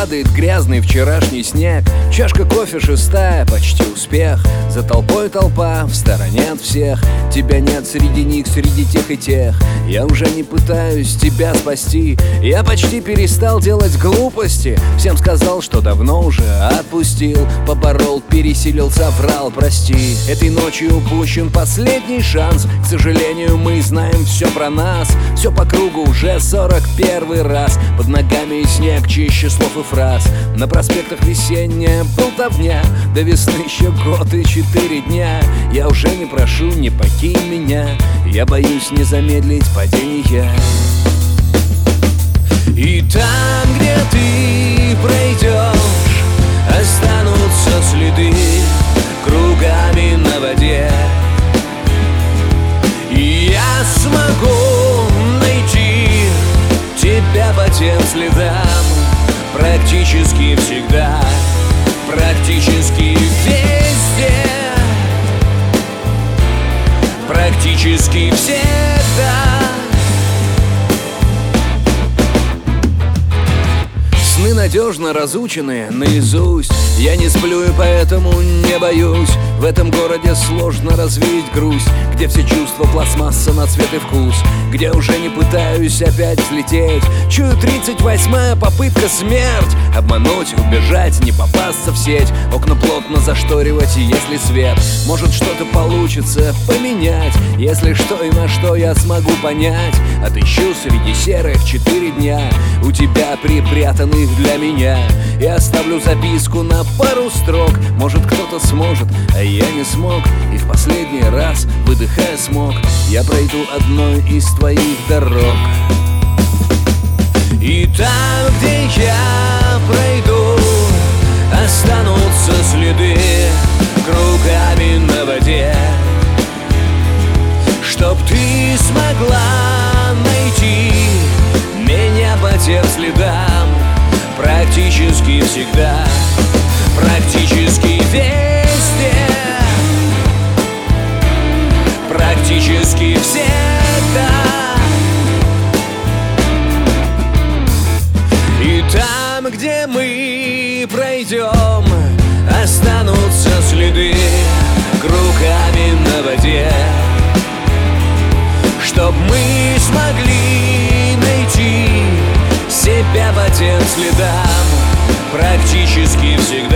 падает грязный вчерашний снег. Чашка кофе шестая, почти успех. За толпой толпа, в стороне от всех. Тебя нет среди них, среди тех и тех. Я уже не пытаюсь тебя спасти. Я почти перестал делать глупости. Всем сказал, что давно уже отпустил. Поборол, пересилил, соврал, прости. Этой ночью упущен последний шанс. К сожалению, мы знаем все про нас. Все по кругу уже 41 раз. Под ногами снег чище слов и фраз. На проспектах весенняя болтовня. До весны еще год и 4 дня. Я уже не прошу, не покинь меня. Я боюсь не замедлить падение. И там, где ты пройдешь, останутся следы кругами на воде. И я смогу найти тебя по тем следам практически всегда, практически везде, практически всегда. Сны надежно разучены наизусть. Я не сплю и поэтому не боюсь. В этом городе сложно развеять грусть, где все чувства пластмасса на цвет и вкус, где уже не пытаюсь опять взлететь. Чую 38-я попытка смерть. Обмануть, убежать, не попасться в сеть. Окна плотно зашторивать, если свет. Может, что-то получится поменять. Если что и на что я смогу понять. Отыщу среди серых 4 дня у тебя припрятанных для меня. И оставлю записку на пару строк. Может, кто-то сможет, а я не смог. И в последний раз, выдыхая смог, я пройду одной из твоих дорог. И там, где я пройду, останутся следы кругами на воде. Чтоб ты смогла найти меня по тем следам практически всегда, практически везде, практически всегда. И там, где мы пройдем, останутся следы кругами на воде. Чтоб мы смогли найти себя по тем следам практически всегда.